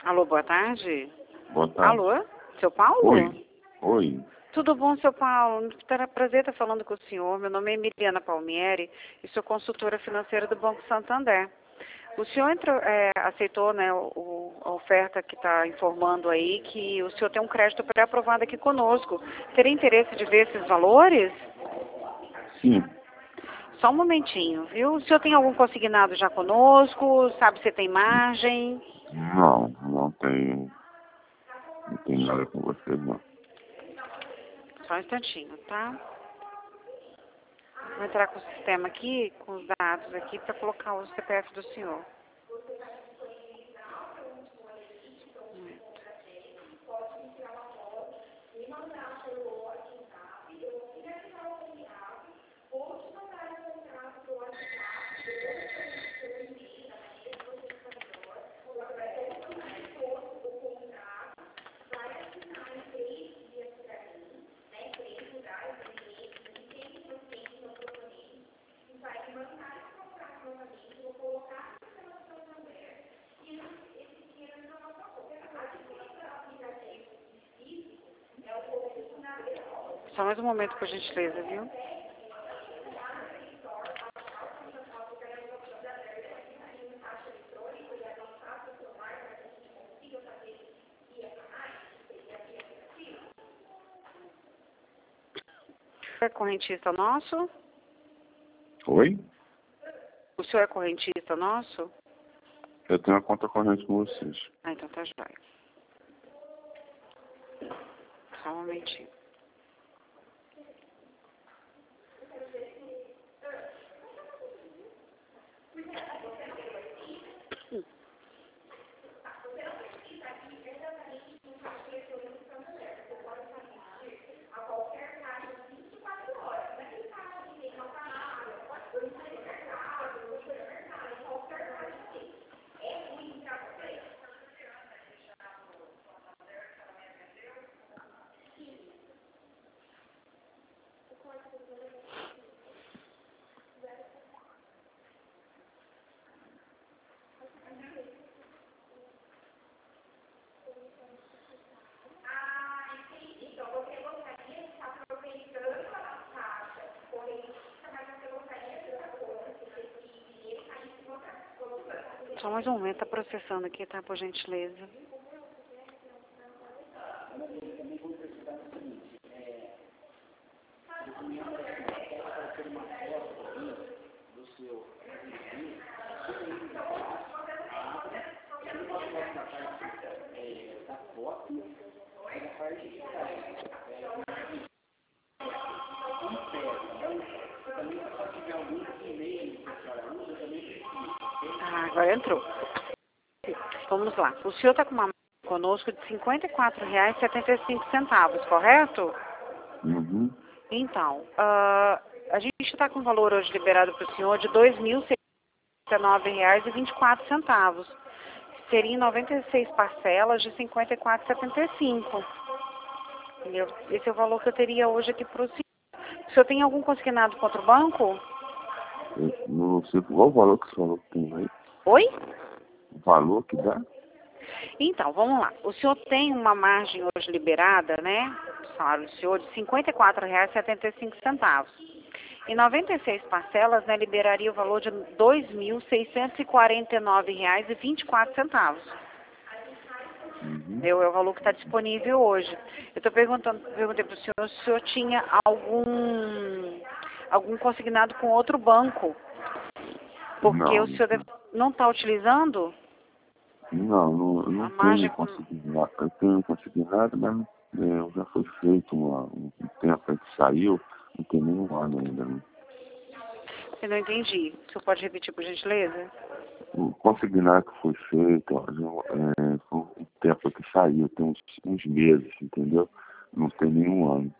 Alô, boa tarde. Boa tarde. Alô, seu Paulo? Oi. Oi. Tudo bom, seu Paulo? Terá prazer estar falando com o senhor. Meu nome é Emiliana Palmieri e sou consultora financeira do Banco Santander. O senhor aceitou, né, a oferta que está informando aí que o senhor tem um crédito pré-aprovado aqui conosco. Teria interesse de ver esses valores? Sim. Só um momentinho, viu? O senhor tem algum consignado já conosco? Sabe se tem margem? Não tenho. Não tenho nada com você, não. Só um instantinho, tá? Vou entrar com o sistema aqui, com os dados aqui, para colocar o CPF do senhor. Só mais um momento, por gentileza, viu? O senhor é correntista nosso? Oi? O senhor é correntista nosso? Eu tenho uma conta corrente com vocês. Ah, então tá jóia. Só um momentinho. Só mais um momento, tá processando aqui, tá? Por gentileza. Ah, agora entrou. Vamos lá. O senhor está com uma margem conosco de R$ 54,75, correto? Uhum. Então, a gente está com o valor hoje liberado para o senhor de R$ 2.069,24. Seria em 96 parcelas de R$ 54,75. Entendeu? Esse é o valor que eu teria hoje aqui para o senhor. O senhor tem algum consignado contra o banco? Eu não sei qual o valor que você falou que tem aí. Oi? O valor que dá? Então, vamos lá. O senhor tem uma margem hoje liberada, né? O salário do senhor de R$ 54,75. Em 96 parcelas, né, liberaria o valor de R$ 2.649,24. Uhum. É o valor que está disponível hoje. Eu estou perguntei para o senhor se o senhor tinha algum consignado com outro banco. Porque o senhor não está utilizando? Não A margem tenho consignado. Eu tenho consignado, mas já foi feito um tempo aí que saiu, não tem nenhum ano ainda. Né? Eu não entendi. O senhor pode repetir, por gentileza? O consignado que foi feito, foi um tempo que saiu, tem uns meses, entendeu? Não tem nenhum ano.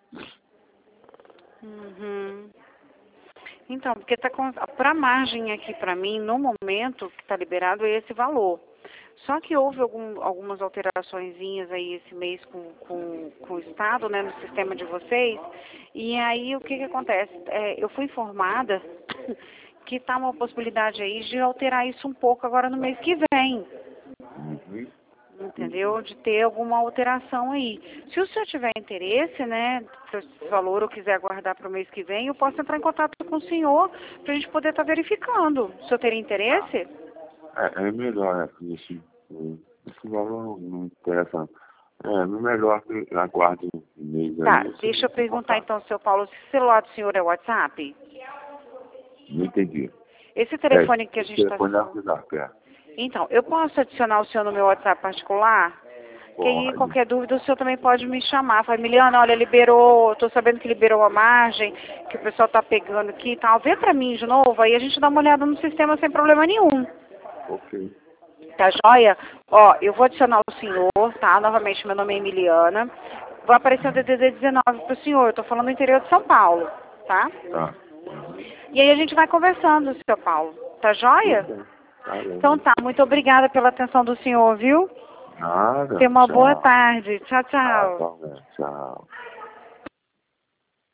Uhum. Então, porque para a margem aqui para mim, no momento que está liberado é esse valor. Só que houve algumas alteraçõezinhas aí esse mês com o Estado, né, no sistema de vocês. E aí o que acontece? Eu fui informada que está uma possibilidade aí de alterar isso um pouco agora no mês que vem. Uhum. entendeu? De ter alguma alteração aí. Se o senhor tiver interesse, né, se esse valor eu quiser aguardar para o mês que vem, eu posso entrar em contato com o senhor para a gente poder estar verificando. O senhor teria interesse? É melhor, esse valor não interessa. É melhor que aguarde um mês Tá, aí. deixa eu perguntar então, seu Paulo, se o celular do senhor é WhatsApp? Não entendi. Esse telefone que a gente está telefone falando. da pé. Então, eu posso adicionar o senhor no meu WhatsApp particular? Que aí, Pode. qualquer dúvida, o senhor também pode me chamar. Fala, Emiliana, olha, liberou, tô sabendo que liberou a margem, que o pessoal tá pegando aqui e tal. Vê pra mim de novo, aí a gente dá uma olhada no sistema sem problema nenhum. Ok. Tá joia? Ó, eu vou adicionar o senhor, tá? Novamente, meu nome é Emiliana. Vai aparecer o DDD 19 pro senhor. Eu tô falando do interior de São Paulo, tá? Tá. E aí a gente vai conversando, seu Paulo. Tá joia? Tá bom. Então tá, muito obrigada pela atenção do senhor, viu? Nada. Tenha uma Tchau. boa tarde. Tchau, Tá, tchau. tchau.